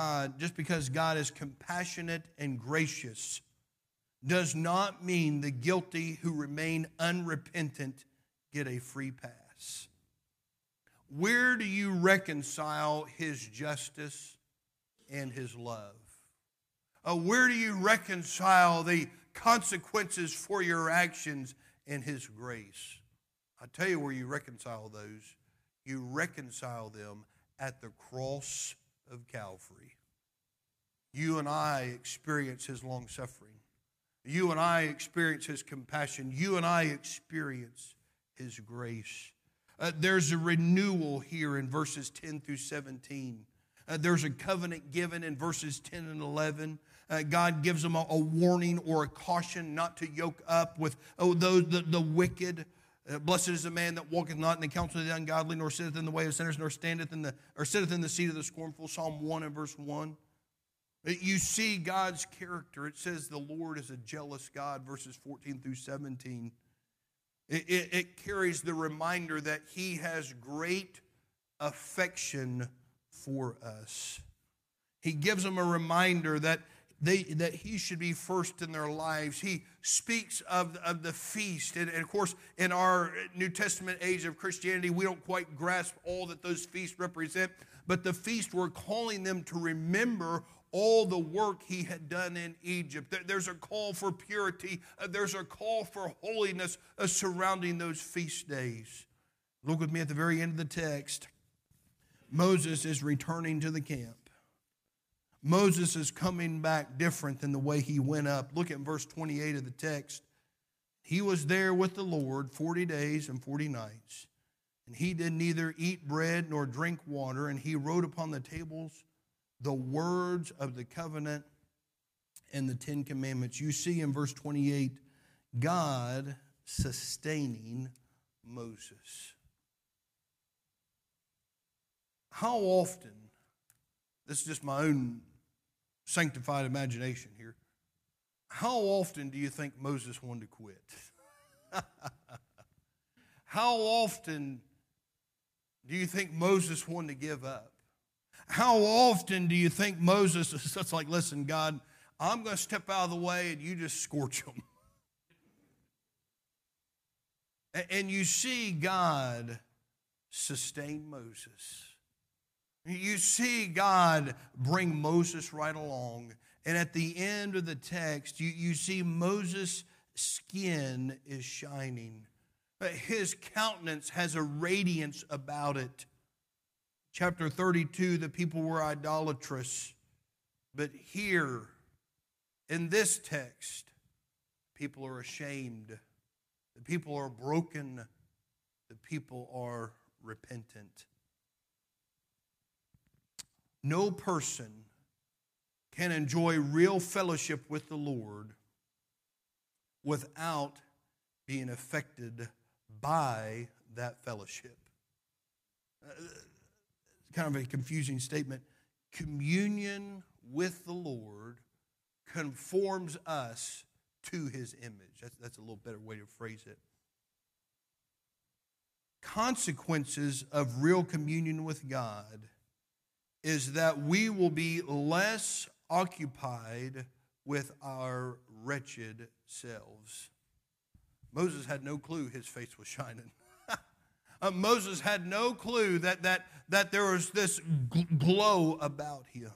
God is compassionate and gracious does not mean the guilty who remain unrepentant get a free pass. Where do you reconcile his justice and his love? Where do you reconcile the consequences for your actions and his grace? I tell you where you reconcile those. You reconcile them at the cross of Calvary. You and I experience his long suffering. You and I experience his compassion. You and I experience his grace. There's a renewal here in verses 10 through 17. There's a covenant given in verses 10 and 11. God gives them a warning or a caution not to yoke up with the wicked. Blessed is the man that walketh not in the counsel of the ungodly, nor sitteth in the way of sinners, nor sitteth in the seat of the scornful. Psalm 1 and verse 1. You see God's character. It says the Lord is a jealous God, verses 14 through 17. It carries the reminder that he has great affection for us. He gives them a reminder that he should be first in their lives. He speaks of the feast. And of course, in our New Testament age of Christianity, we don't quite grasp all that those feasts represent. But the feast, we're calling them to remember all the work he had done in Egypt. There's a call for purity. There's a call for holiness surrounding those feast days. Look with me at the very end of the text. Moses is returning to the camp. Moses is coming back different than the way he went up. Look at verse 28 of the text. He was there with the Lord 40 days and 40 nights. And he did neither eat bread nor drink water. And he wrote upon the tables the words of the covenant and the 10 commandments. You see in verse 28, God sustaining Moses. How often, this is just my own sanctified imagination here, how often do you think Moses wanted to quit? How often do you think Moses wanted to give up? How often do you think Moses is such like, listen, God, I'm going to step out of the way and you just scorch them? And you see God sustain Moses. You see God bring Moses right along. And at the end of the text, you see Moses' skin is shining. His countenance has a radiance about it. Chapter 32, the people were idolatrous. But here, in this text, people are ashamed. The people are broken. The people are repentant. No person can enjoy real fellowship with the Lord without being affected by that fellowship. Kind of a confusing statement. Communion with the Lord conforms us to his image. That's a little better way to phrase it. Consequences of real communion with God is that we will be less occupied with our wretched selves. Moses had no clue his face was shining. Moses had no clue that there was this glow about him.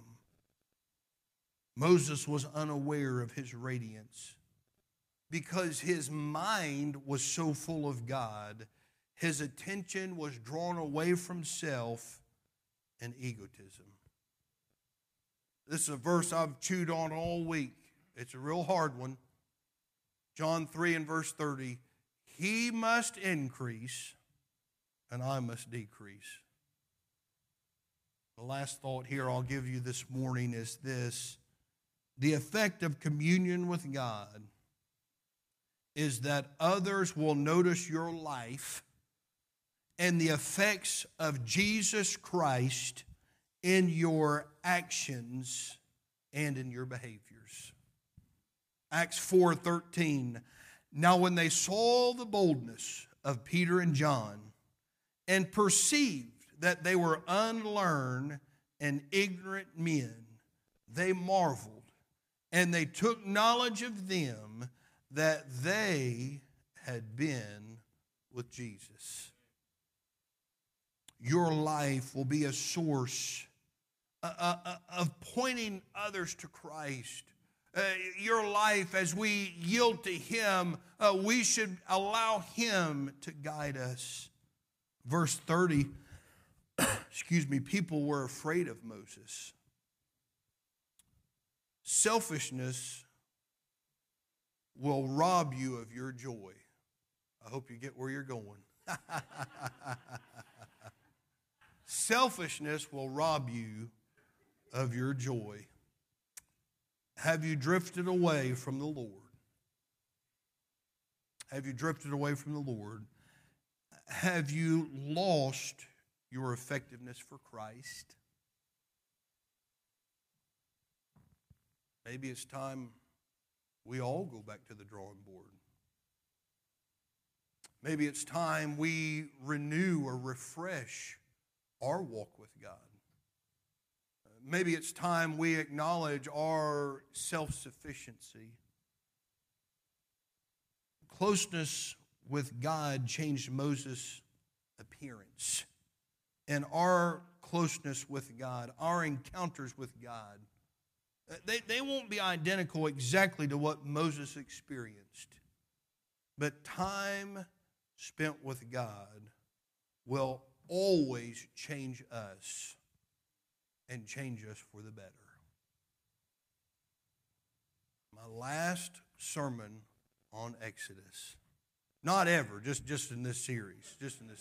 Moses was unaware of his radiance because his mind was so full of God. His attention was drawn away from self, and egotism. This is a verse I've chewed on all week. It's a real hard one. John 3 and verse 30. He must increase and I must decrease. The last thought here I'll give you this morning is this. The effect of communion with God is that others will notice your life and the effects of Jesus Christ in your actions and in your behaviors. Acts 4:13. Now when they saw the boldness of Peter and John and perceived that they were unlearned and ignorant men, they marveled, and they took knowledge of them that they had been with Jesus. Your life will be a source of pointing others to Christ. Your life, as we yield to Him, we should allow Him to guide us. Verse 30, people were afraid of Moses. Selfishness will rob you of your joy. I hope you get where you're going. Selfishness will rob you of your joy. Have you drifted away from the Lord? Have you drifted away from the Lord? Have you lost your effectiveness for Christ? Maybe it's time we all go back to the drawing board. Maybe it's time we renew or refresh our walk with God. Maybe it's time we acknowledge our self-sufficiency. Closeness with God changed Moses' appearance. And our closeness with God, our encounters with God, they won't be identical exactly to what Moses experienced. But time spent with God will always change us and change us for the better. My last sermon on Exodus. Not ever, just in this series.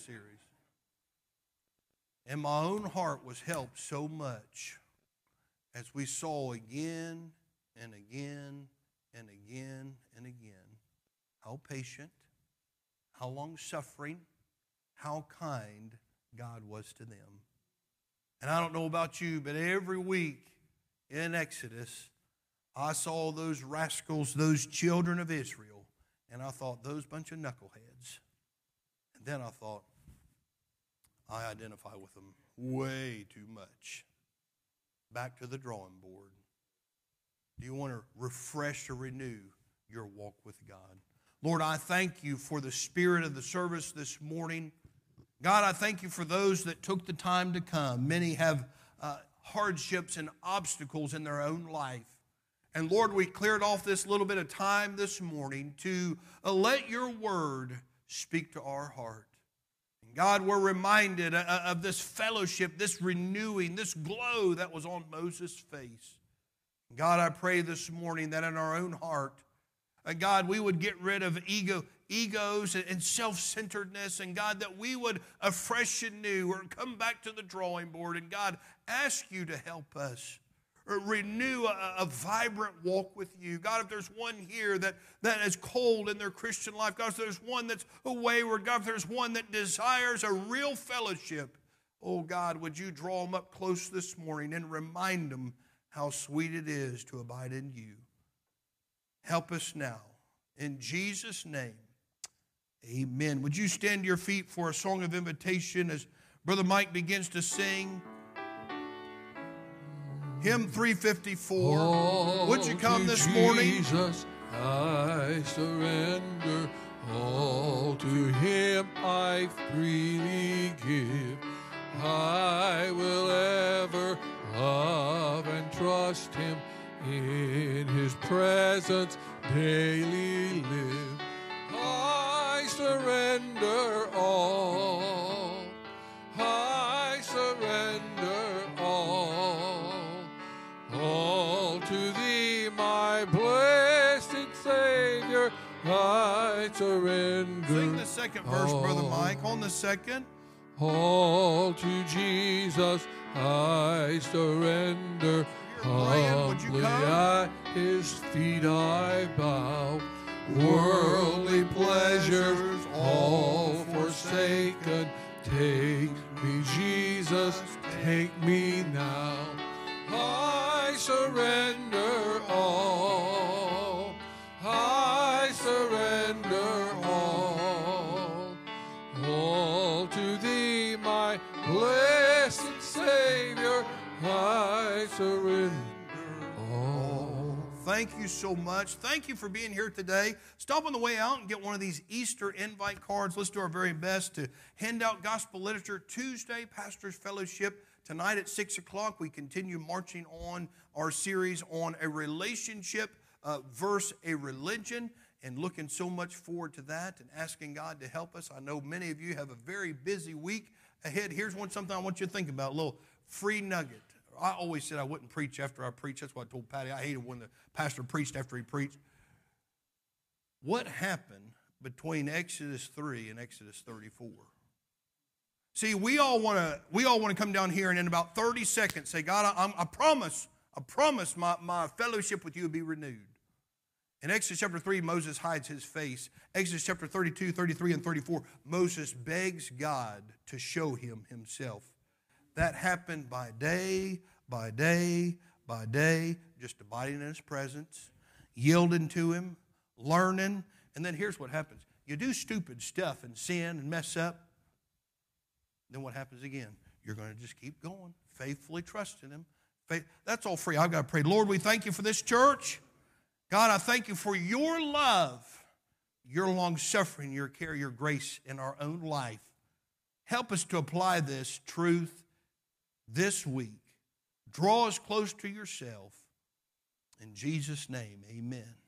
And my own heart was helped so much as we saw again and again and again and again how patient, how long-suffering, how kind God was to them. And I don't know about you, but every week in Exodus, I saw those rascals, those children of Israel, and I thought, those bunch of knuckleheads. And then I thought, I identify with them way too much. Back to the drawing board. Do you want to refresh or renew your walk with God? Lord, I thank you for the spirit of the service this morning. God, I thank you for those that took the time to come. Many have hardships and obstacles in their own life. And Lord, we cleared off this little bit of time this morning to let your word speak to our heart. And God, we're reminded of this fellowship, this renewing, this glow that was on Moses' face. God, I pray this morning that in our own heart, God, we would get rid of egos and self-centeredness, and God, that we would afresh and new or come back to the drawing board, and God, ask you to help us renew a vibrant walk with you. God, if there's one here that is cold in their Christian life, God, if there's one that's wayward, God, if there's one that desires a real fellowship, oh God, would you draw them up close this morning and remind them how sweet it is to abide in you. Help us now. In Jesus' name, amen. Would you stand to your feet for a song of invitation as Brother Mike begins to sing? Hymn 354. All Would you come to this morning? Jesus, I surrender. All to him I freely give. I will ever love and trust him. In his presence daily live. I surrender all. I surrender I surrender. Sing the second verse, Brother Mike. On the second. All to Jesus I surrender. Brian, would you Humbly come? at his feet I bow. Worldly pleasures all forsaken. Take me, Jesus, take me now. I surrender all. I surrender all. All to thee, my blessed Savior, I surrender all. Thank you so much. Thank you for being here today. Stop on the way out and get one of these Easter invite cards. Let's do our very best to hand out gospel literature. Tuesday, Pastors Fellowship. Tonight at 6 o'clock, we continue marching on our series on a relationship versus a religion, and looking so much forward to that and asking God to help us. I know many of you have a very busy week ahead. Here's something I want you to think about, a little free nugget. I always said I wouldn't preach after I preach. That's what I told Patty. I hated when the pastor preached after he preached. What happened between Exodus 3 and Exodus 34? See, we all want to come down here and in about 30 seconds say, God, I promise my fellowship with you will be renewed. In Exodus chapter 3, Moses hides his face. Exodus chapter 32, 33, and 34, Moses begs God to show him himself. That happened by day, by day, by day, just abiding in his presence, yielding to him, learning. And then here's what happens. You do stupid stuff and sin and mess up. Then what happens again? You're going to just keep going, faithfully trusting him. That's all free. I've got to pray. Lord, we thank you for this church. God, I thank you for your love, your long-suffering, your care, your grace in our own life. Help us to apply this truth this week. Draw us close to yourself. In Jesus' name, amen.